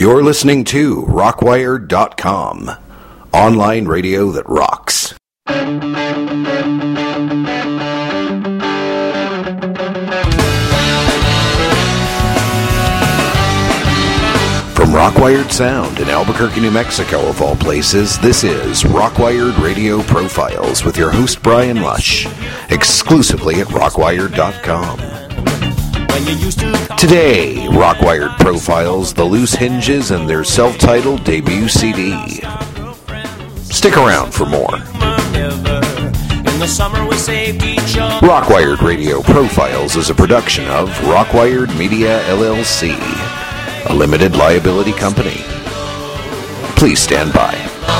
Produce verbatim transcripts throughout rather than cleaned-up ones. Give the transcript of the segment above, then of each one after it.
You're listening to Rockwire dot com, online radio that rocks. From Rockwired Sound in Albuquerque, New Mexico, of all places, this is Rockwired Radio Profiles with your host, Brian Lush, exclusively at Rockwire dot com. Today, Rockwired profiles the Loose Hinges and their self-titled debut C D. Stick around for more. Rockwired Radio Profiles is a production of Rockwired Media, L L C, a limited liability company. Please stand by.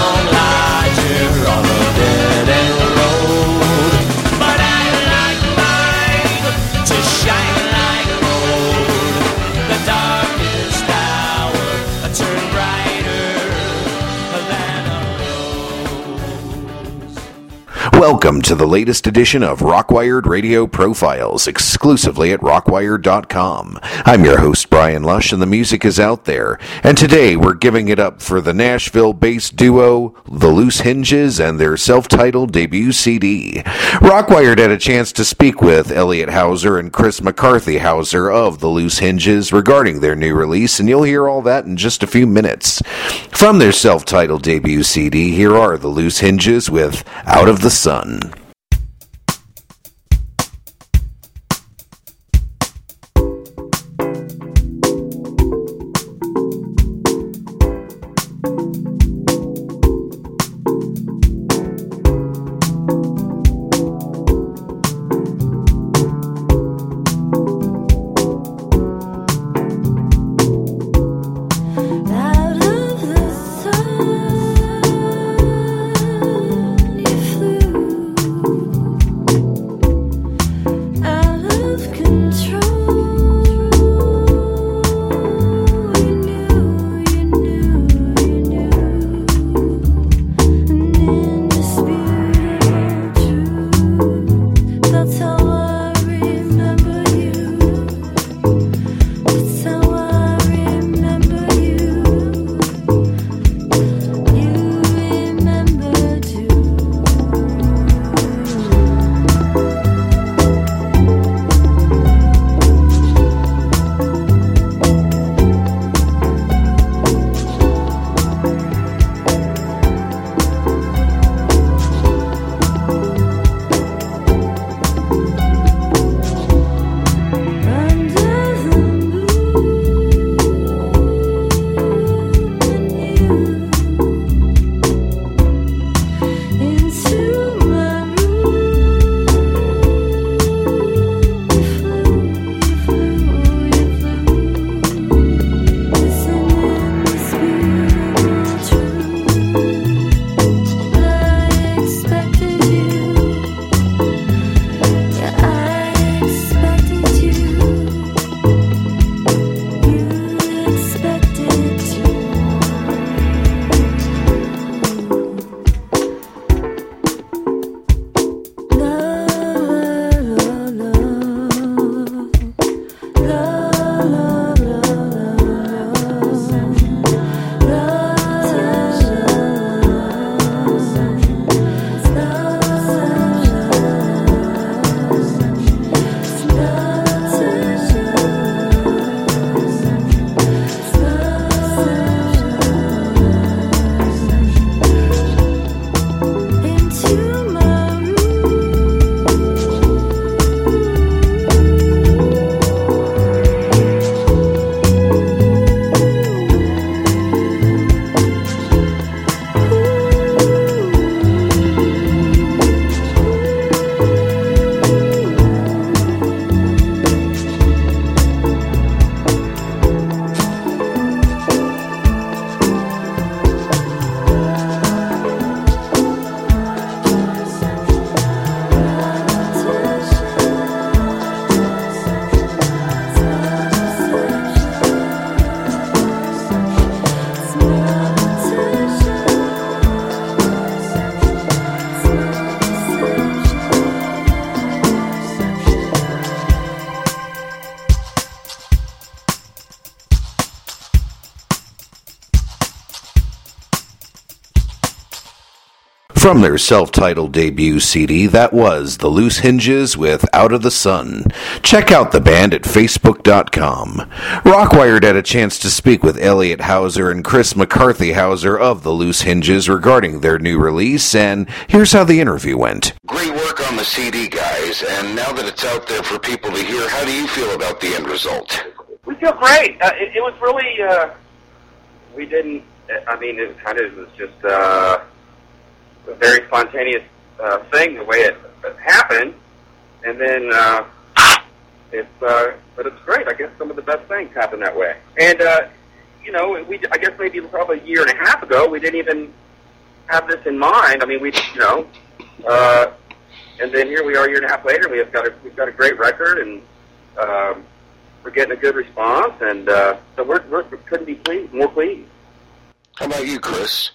Welcome to the latest edition of Rockwired Radio Profiles, exclusively at Rockwire dot com. I'm your host, Brian Lush, and the music is out there. And today we're giving it up for the Nashville-based duo, The Loose Hinges, and their self-titled debut C D. Rockwired had a chance to speak with Elliot Hauser and Chris McCarthy Hauser of The Loose Hinges regarding their new release, and you'll hear all that in just a few minutes. From their self-titled debut C D, here are The Loose Hinges with Out of the Sun. Out of the sun, you flew. From their self-titled debut C D, that was The Loose Hinges with Out of the Sun. Check out the band at facebook dot com. Rockwired had a chance to speak with Elliot Hauser and Chris McCarthy Hauser of The Loose Hinges regarding their new release, and here's how the interview went. Great work on the C D, guys, and now that it's out there for people to hear, how do you feel about the end result? We feel great. Uh, it, it was really, uh, we didn't, I mean, it kind of was just uh, a very spontaneous uh, thing, the way it, it happened, and then uh, it's, uh, but it's great. I guess some of the best things happen that way. And, uh, you know, we, I guess maybe probably a year and a half ago, we didn't even have this in mind. I mean, we, you know, uh, and then here we are a year and a half later, and we have got a, we've got a great record, and um, we're getting a good response, and uh, so we're, we're, we couldn't be pleased, more pleased. How about you, Chris?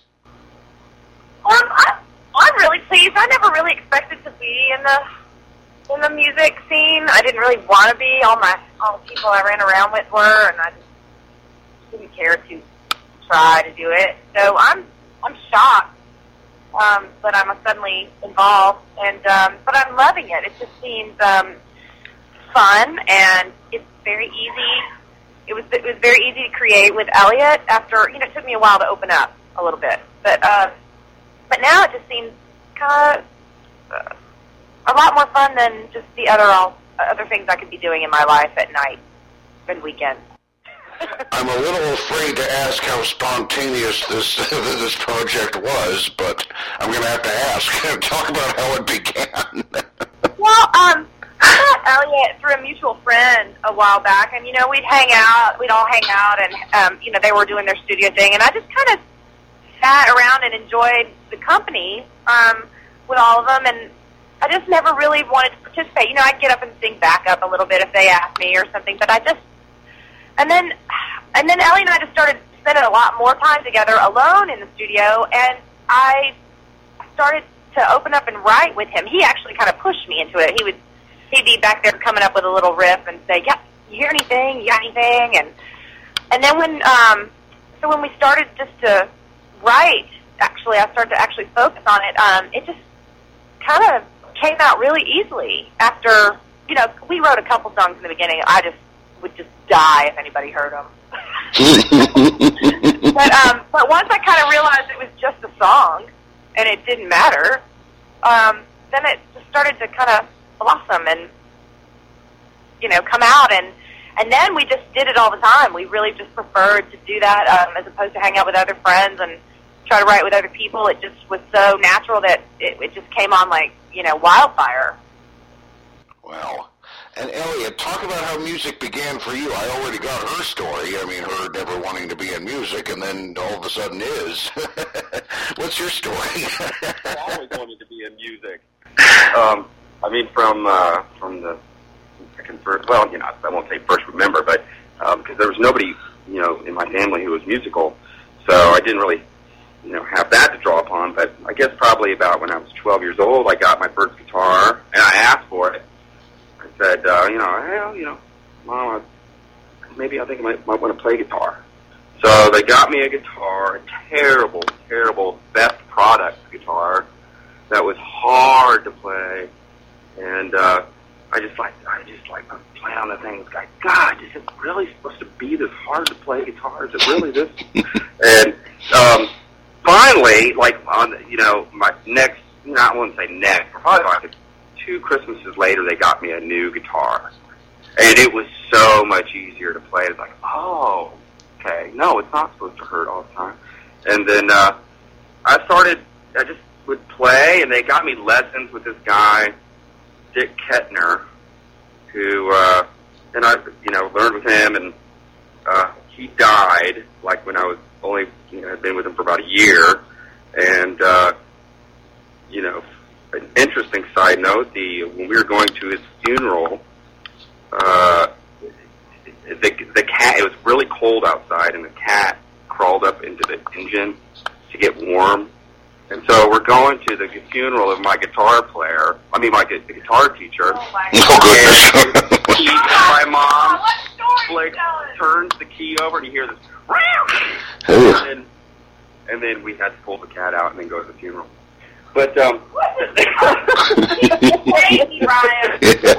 Um, I, I'm really pleased. I never really expected to be in the in the music scene. I didn't really want to be. All my all the people I ran around with were, and I just didn't care to try to do it. So I'm I'm shocked um, that I'm suddenly involved, and um, but I'm loving it. It just seems um, fun, and it's very easy. It was it was very easy to create with Elliot. After you know, it took me a while to open up a little bit, but uh, but now it just seems kind of uh, a lot more fun than just the other all other things I could be doing in my life at night and weekends. I'm a little afraid to ask how spontaneous this this project was, but I'm going to have to ask. Talk about how it began. Well, um. I met Elliot through a mutual friend a while back, and, you know, we'd hang out, we'd all hang out, and, um, you know, they were doing their studio thing, and I just kind of sat around and enjoyed the company um, with all of them, and I just never really wanted to participate. You know, I'd get up and sing backup a little bit if they asked me or something, but I just, and then, and then Ellie and I just started spending a lot more time together alone in the studio, and I started to open up and write with him. He actually kind of pushed me into it. He would He'd be back there coming up with a little riff and say, "Yeah, you hear anything? You got anything?" And and then when um, so when we started just to write, actually, I started to actually focus on it. Um, it just kind of came out really easily. After you know, we wrote a couple songs in the beginning. I just would just die if anybody heard them. but um, but once I kind of realized it was just a song and it didn't matter, um, then it just started to kind of blossom and, you know, come out, and and then we just did it all the time. We really just preferred to do that um, as opposed to hang out with other friends and try to write with other people. It just was so natural that it, it just came on like, you know, wildfire. Wow. And Elliot, talk about how music began for you. I already got her story. I mean, her never wanting to be in music, and then all of a sudden is. What's your story? I always wanted to be in music. Um, I mean, from uh, from the second first, well, you know, I won't say first remember, but because um, there was nobody, you know, in my family who was musical, so I didn't really, you know, have that to draw upon. But I guess probably about when I was twelve years old, I got my first guitar, and I asked for it. I said, uh, you know, well, you know, Mom, maybe I think I might, might want to play guitar. So they got me a guitar, a terrible, terrible Best Product guitar that was hard to play. And uh, I just like I just like playing on the thing. It's like, God, is it really supposed to be this hard to play guitar? Is it really this? and um, finally, like on you know my next, you know, I wouldn't say next, probably like two Christmases later, they got me a new guitar, and it was so much easier to play. It's like, oh, okay, no, it's not supposed to hurt all the time. And then uh, I started. I just would play, and they got me lessons with this guy, Dick Kettner, who, uh, and I, you know, learned with him, and uh, he died, like, when I was only, you know, had been with him for about a year, and, uh, you know, an interesting side note, the, when we were going to his funeral, uh, the, the cat, it was really cold outside, and the cat crawled up into the engine to get warm. And so we're going to the funeral of my guitar player, I mean my the guitar teacher, Oh, my and God. he, my mom What story like, telling? turns the key over and you hear this, and then, and then we had to pull the cat out and then go to the funeral. But um, crazy, Ryan.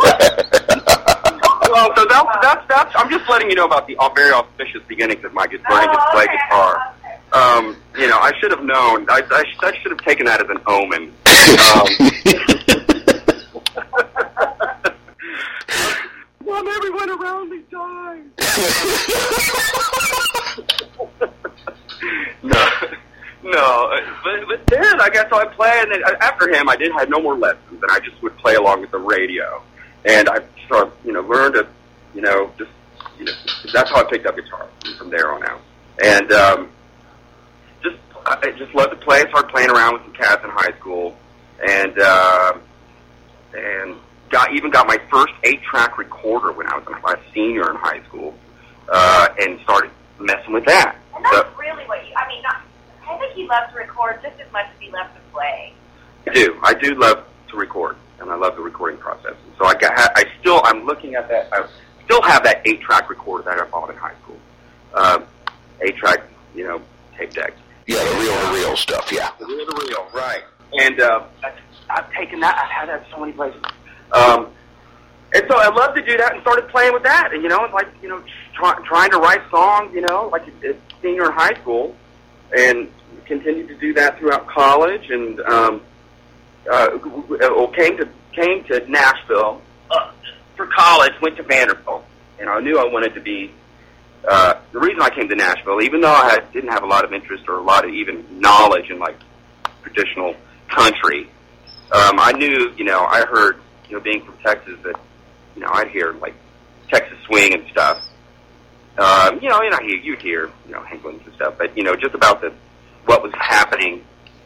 well, so that's that's that's. I'm just letting you know about the very auspicious beginnings of my learning to Oh, play okay. guitar. Um, you know, I should have known. I, I, sh- I should have taken that as an omen. Um, Mom, everyone around me died. no, no. But, but then I guess so I play, and then after him, I did have no more lessons, and I just would play along with the radio, and I sort of, you know, learned to, you know, just, you know, that's how I picked up guitar from there on out, and um, just I just loved to play. I started playing around with some cats in high school, and uh, and. Got, even got my first eight-track recorder when I was a senior in high school, uh, and started messing with that. And that's So, really what you, I mean, not, I think he loves to record just as much as he loves to play. I do. I do love to record, and I love the recording process. So I got, I still, I'm looking at that, I still have that eight-track recorder that I bought in high school. Um, eight-track, you know, tape deck. Yeah, the reel-to-reel stuff, yeah. The reel-to-reel, right. And uh, I've taken that, I've had that so many places. Um, and so I loved to do that and started playing with that. And, you know, it's like, you know, try, trying to write songs, you know, like a senior in high school, and continued to do that throughout college. And um, uh, came to came to Nashville uh, for college, went to Vanderbilt. And I knew I wanted to be, uh, the reason I came to Nashville, even though I had, didn't have a lot of interest or a lot of even knowledge in, like, traditional country, um, I knew, you know, I heard, you know, being from Texas, that, you know, I'd hear, like, Texas swing and stuff. Um, you know, and I hear, you'd hear, you know, Hank Williams and stuff, but, you know, just about the, what was happening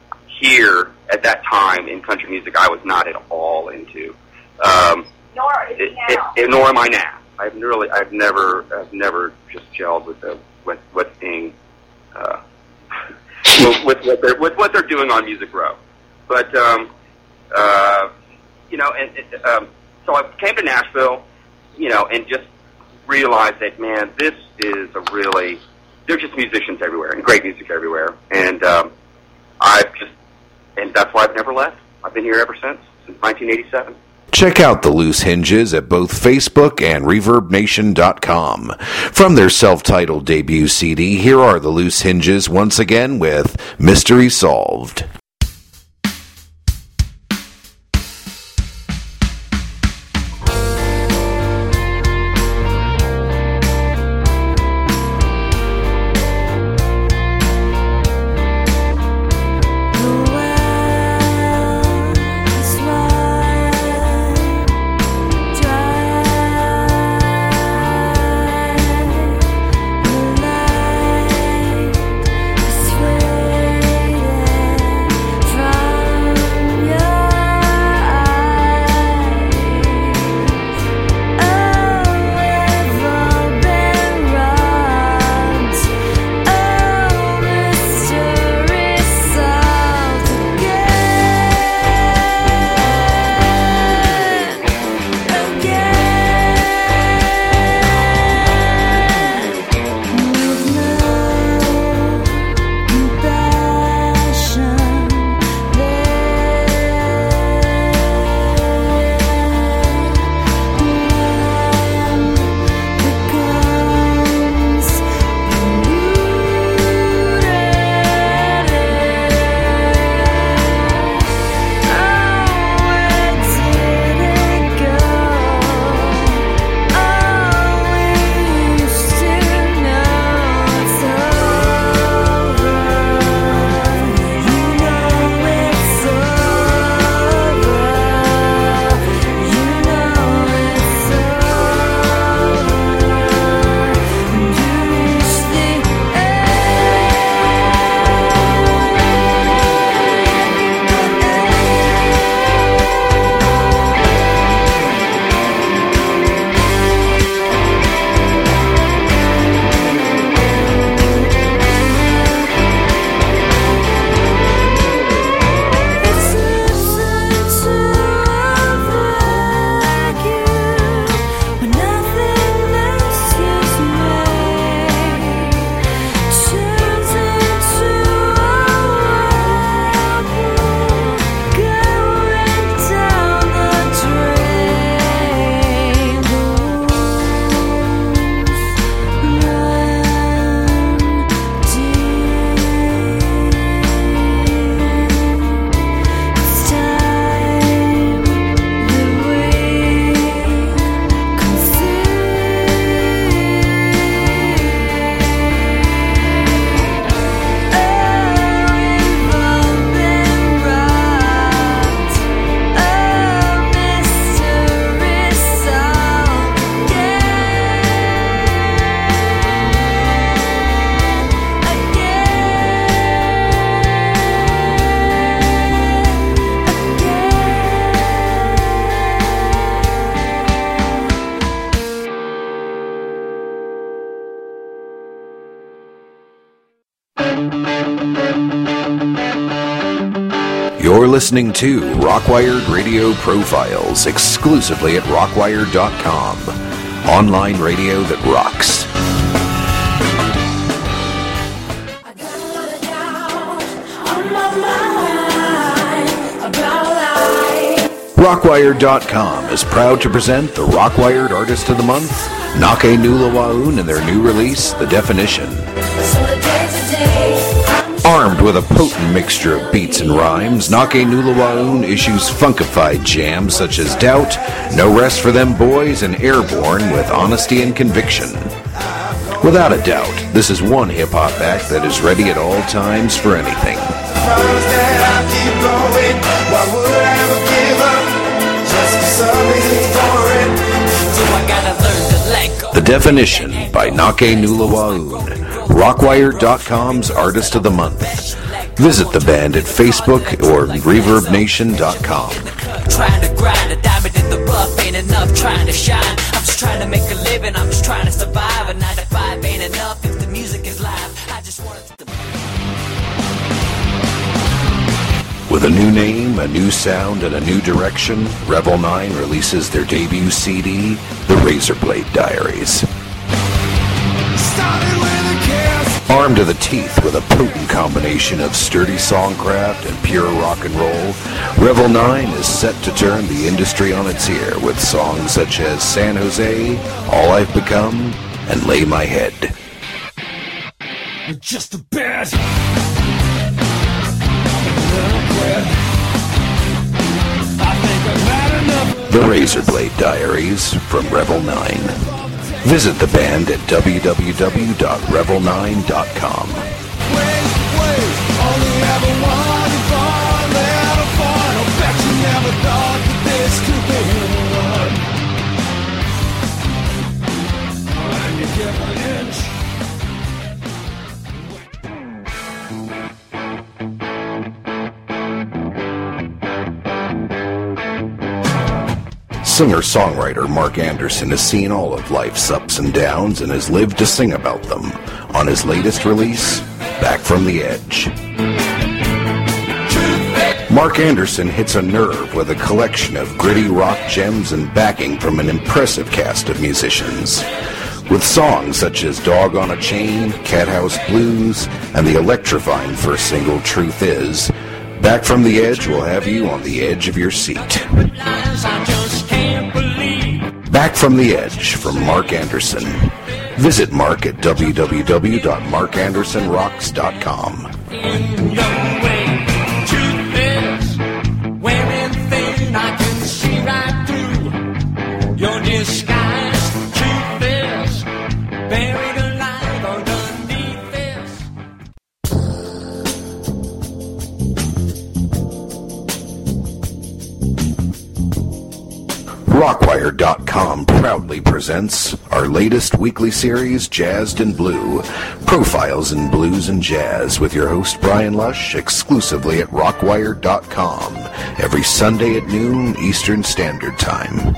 here at that time in country music, I was not at all into. Um, Nor is it, he now. it, it, nor am I now. I've really, I've never, I've never just gelled with the, with what's being, uh, with, with what they're, with what they're doing on Music Row. But, um, uh, you know, and, and um, so I came to Nashville, you know, and just realized that, man, this is a really, there's just musicians everywhere and great music everywhere. And um, I've just, and that's why I've never left. I've been here ever since, since nineteen eighty-seven. Check out the Loose Hinges at both Facebook and Reverb Nation dot com. From their self-titled debut C D, here are the Loose Hinges once again with Mystery Solved. Sway You're listening to Rockwired Radio Profiles exclusively at rockwired dot com. Online radio that rocks. Rockwired dot com is proud to present the Rockwired Artist of the Month, Nake Nula Waun, and their new release, The Definition. Armed with a potent mixture of beats and rhymes, Nake Nula Waun issues funkified jams such as Doubt, No Rest for Them Boys, and Airborne with honesty and conviction. Without a doubt, this is one hip-hop act that is ready at all times for anything. The Definition by Nake Nula Waun, Rockwired dot com's Artist of the Month. Visit the band at Facebook or Reverb Nation dot com. Trying to grind, a diamond in the rough ain't enough, trying to shine. I'm just trying to make a living, I'm just trying to survive. A nine to five ain't enough if the music is live. I just want it to... With a new name, a new sound, and a new direction, Revel nine releases their debut C D, The Razorblade Diaries. Armed to the teeth with a potent combination of sturdy songcraft and pure rock and roll, Revel nine is set to turn the industry on its ear with songs such as San Jose, All I've Become, and Lay My Head. Just a bit. The Razorblade Diaries from Revel nine. Visit the band at w w w dot revel nine dot com. Singer-songwriter Mark Anderson has seen all of life's ups and downs and has lived to sing about them on his latest release, Back from the Edge. Mark Anderson hits a nerve with a collection of gritty rock gems and backing from an impressive cast of musicians. With songs such as Dog on a Chain, Cathouse Blues, and the electrifying first single, Truth Is, Back from the Edge will have you on the edge of your seat. Back from the Edge from Mark Anderson. Visit Mark at w w w dot mark anderson rocks dot com. Rockwired dot com proudly presents our latest weekly series, Jazzed in Blue, Profiles in Blues and Jazz, with your host Brian Lush, exclusively at rockwired dot com, every Sunday at noon Eastern Standard Time.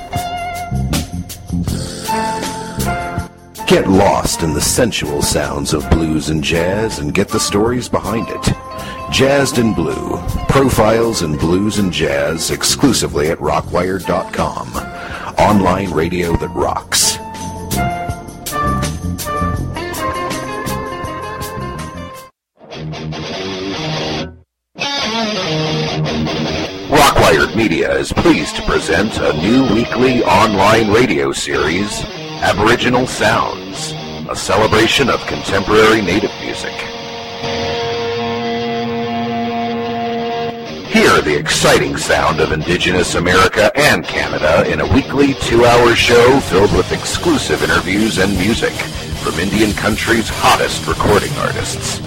Get lost in the sensual sounds of blues and jazz and get the stories behind it. Jazzed in Blue, Profiles in Blues and Jazz, exclusively at rockwired dot com. Online radio that rocks. Rockwired Media is pleased to present a new weekly online radio series, Aboriginal Sounds, a celebration of contemporary native music. Hear the exciting sound of Indigenous America and Canada in a weekly two-hour show filled with exclusive interviews and music from Indian country's hottest recording artists.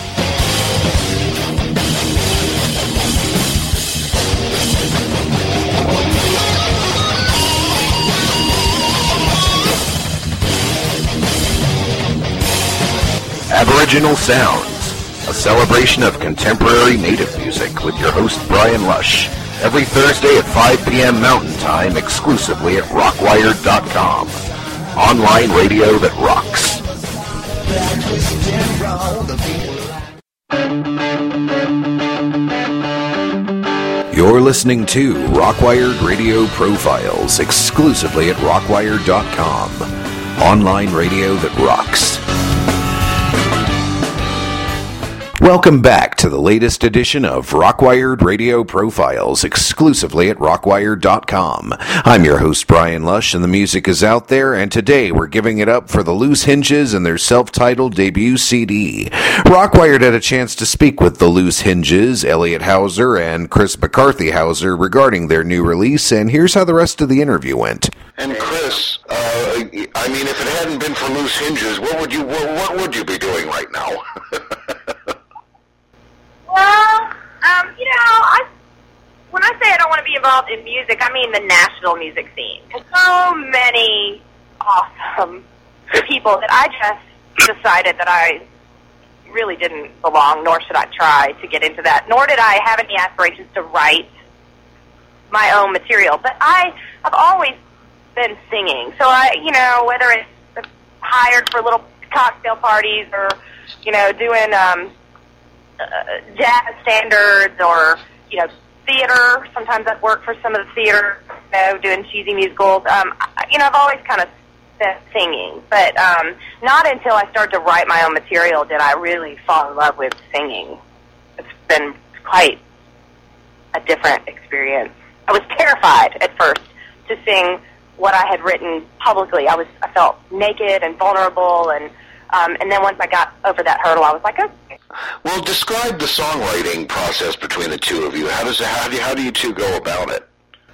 Aboriginal Sounds, a celebration of contemporary native music with your host Brian Lush, every Thursday at five p.m. Mountain Time, exclusively at rockwired dot com. Online radio that rocks. You're listening to Rockwired Radio Profiles exclusively at rockwired dot com. Online radio that rocks. Welcome back to the latest edition of Rockwired Radio Profiles exclusively at rockwired dot com. I'm your host, Brian Lush, and the music is out there, and today we're giving it up for the Loose Hinges and their self-titled debut C D. Rockwired had a chance to speak with the Loose Hinges, Elliot Hauser, and Chris McCarthy Hauser regarding their new release, and here's how the rest of the interview went. And Chris, uh, I mean, if it hadn't been for Loose Hinges, what would you what, what would you be doing right now? Well, um, you know, I when I say I don't want to be involved in music, I mean the national music scene. There's so many awesome people that I just decided that I really didn't belong, nor should I try to get into that. Nor did I have any aspirations to write my own material. But I have always been singing. So, I, you know, whether it's hired for little cocktail parties or, you know, doing um, uh, jazz standards or, you know, theater. Sometimes I've worked for some of the theater, you know, doing cheesy musicals. Um, I, you know, I've always kind of been singing. But um, not until I started to write my own material did I really fall in love with singing. It's been quite a different experience. I was terrified at first to sing what I had written publicly. I was I felt naked and vulnerable, and um, and then once I got over that hurdle, I was like, okay. Well, describe the songwriting process between the two of you. How does it, how do you, how do you two go about it?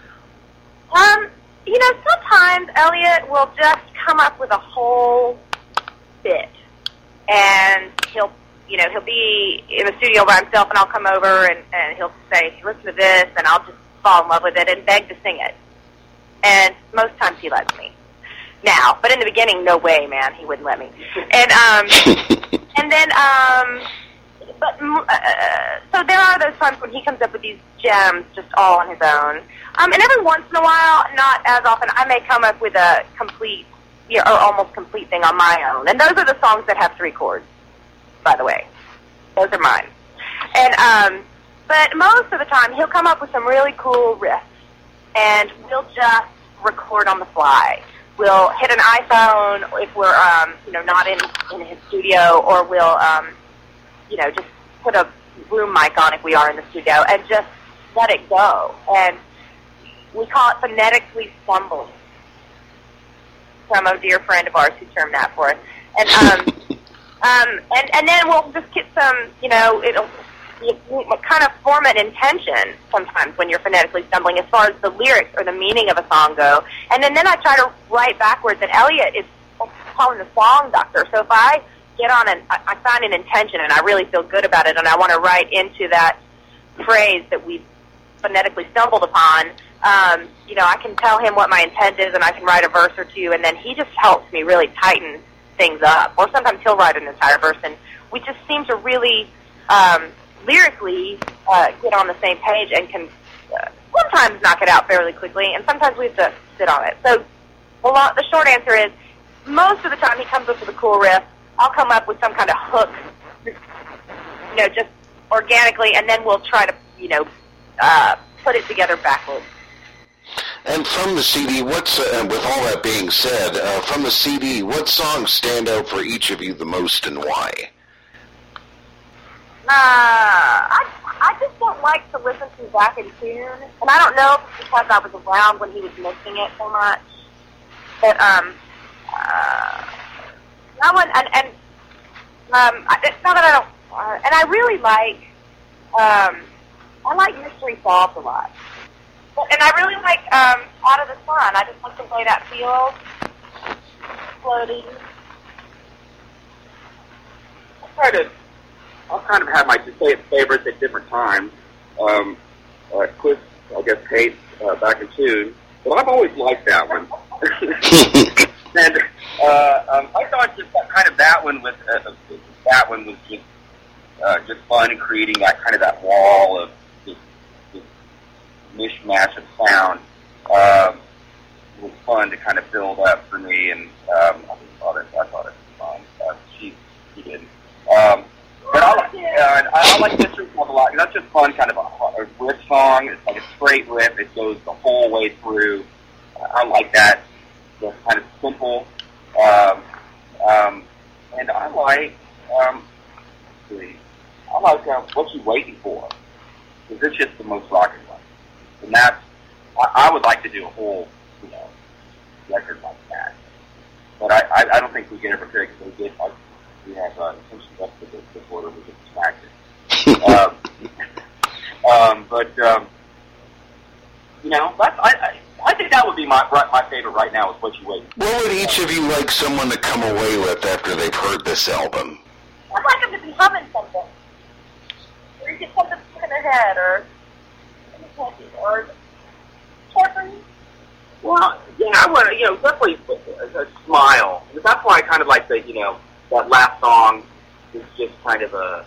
Um, you know, sometimes Elliot will just come up with a whole bit, and he'll you know he'll be in the studio by himself, and I'll come over and, and he'll say, listen to this, and I'll just fall in love with it and beg to sing it. And most times he lets me. Now, but in the beginning, no way, man, he wouldn't let me. And um, and then um, but uh, so there are those times when he comes up with these gems just all on his own. Um, and every once in a while, not as often, I may come up with a complete, you know, or almost complete thing on my own. And those are the songs that have three chords, by the way. Those are mine. And um, but most of the time, he'll come up with some really cool riffs, and we'll just record on the fly. We'll hit an iPhone if we're, um, you know, not in, in his studio, or we'll, um, you know, just put a room mic on if we are in the studio, and just let it go. And we call it phonetically stumbling. From a dear friend of ours who termed that for us. And um, um, and and then we'll just get some, you know, it'll. You kind of form an intention sometimes when you're phonetically stumbling as far as the lyrics or the meaning of a song go. And then, then I try to write backwards, and Elliot is calling the song doctor. So if I get on an, I find an intention and I really feel good about it and I want to write into that phrase that we phonetically stumbled upon, um, you know, I can tell him what my intent is and I can write a verse or two, and then he just helps me really tighten things up. Or sometimes he'll write an entire verse, and we just seem to really... Um, lyrically uh, get on the same page and can uh, sometimes knock it out fairly quickly, and sometimes we have to sit on it. So a lot, the short answer is, most of the time he comes up with a cool riff, I'll come up with some kind of hook, you know, just organically, and then we'll try to, you know, uh, put it together backwards. And from the C D, what's, uh, with all that being said, uh, from the C D, what songs stand out for each of you the most and why? Uh, I, I just don't like to listen to back in tune, and I don't know if it's because I was around when he was mixing it so much, but, um, uh, that one, and, and um, I, it's not that I don't, uh, and I really like, um, I like Mystery Solved a lot, but, and I really like, um, Out of the Sun. I just like the way that feels, floating. I try to I'll kind of have my favorites at different times. Um, uh, Chris, I guess, hates uh, Back in Tune, but I've always liked that one. and uh, um, I thought just that, kind of that one was uh, that one was just uh, just fun and creating that kind of that wall of just, just mishmash of sound. Um, it was fun to kind of build up for me, and um, I thought it I thought it was fun. Uh, she she did. Um, But I, and I, I like Mystery Club a lot. That's just fun, kind of a, a riff song. It's like a straight riff. It goes the whole way through. I like that. It's kind of simple. Um, um, and I like, um, let's see, I like uh, What You Waiting For, because it's just the most rocking one. And that's, I, I would like to do a whole, you know, record like that. But I, I, I don't think we get ever carry because we get, like, we have uh, essentially left the disorder, we get distracted. um, um, but, um, you know, that's, I, I, I think that would be my my favorite right now is What You Wait. What would each of you like someone to come away with after they've heard this album? I'd like them to be humming something. Or you get something stuck in their head, or or chirping. Well, yeah, I want to, you know, definitely a, a smile. That's why I kind of like the, you know, that last song is just kind of a,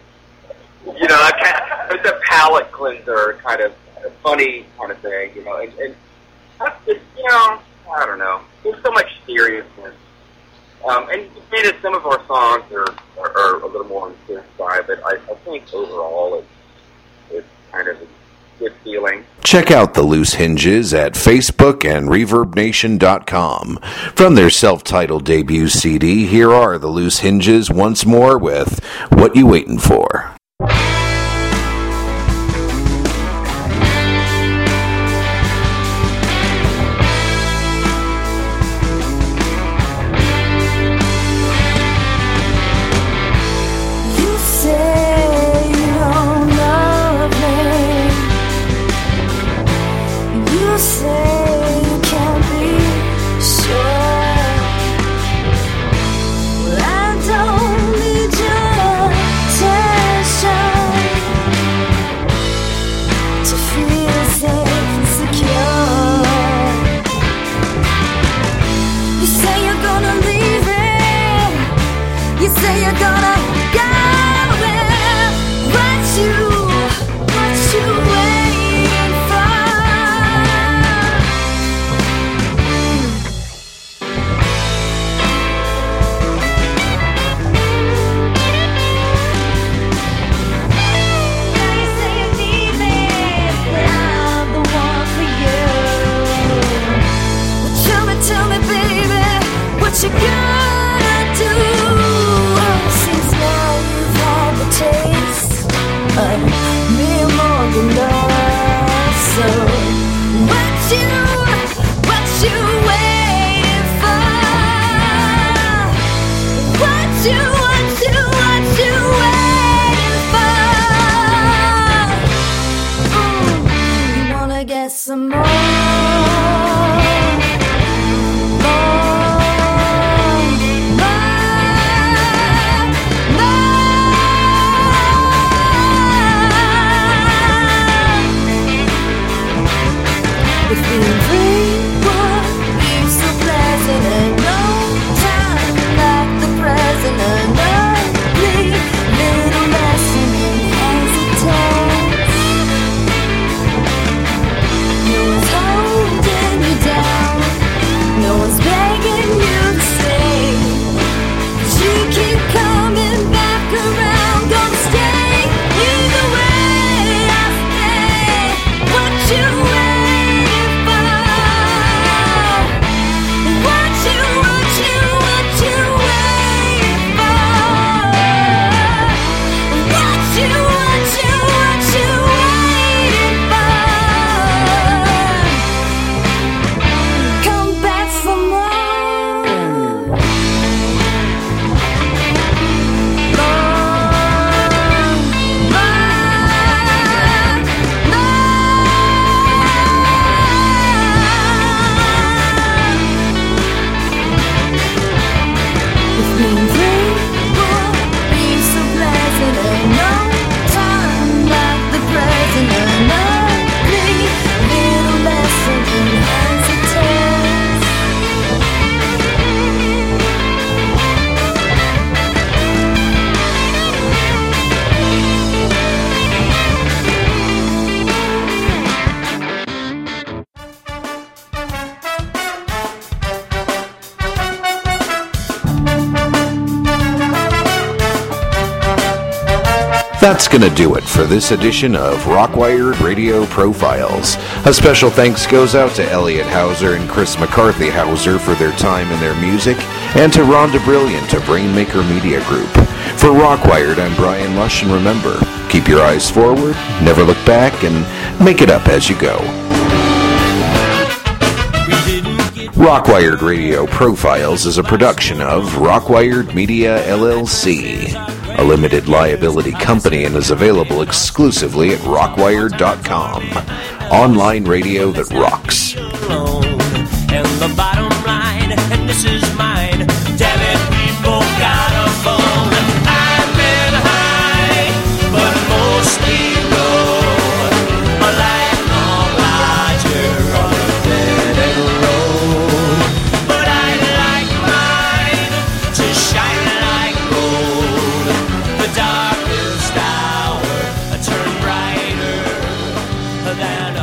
you know, a, it's a palate cleanser, kind of a funny kind of thing, you know, and, and that's just, you know, I don't know. There's so much seriousness. Um, and granted, some of our songs are, are, are a little more on the serious side, but I, I think overall it's, it's kind of a good feeling. Check out the Loose Hinges at Facebook and Reverb Nation dot com. From their self-titled debut C D, here are the Loose Hinges once more with What You Waiting For. What you waiting for? that's going to do it for this edition of Rockwired Radio Profiles. A special thanks goes out to Elliot Hauser and Chris McCarthy Hauser for their time and their music, and to Rhonda Brilliant of Rainmaker Media Group. For Rockwired, I'm Brian Lush, and remember, keep your eyes forward, never look back, and make it up as you go. Rockwired Radio Profiles is a production of Rockwired Media, L L C, a limited liability company, and is available exclusively at rockwired dot com. Online radio that rocks. And the bottom line, and this is mine, damn it, we both got a phone. I've been high, but mostly low. A lifelong lodger on a dead-end road. But I'd like mine to shine like gold. The darkest hour, a turn brighter than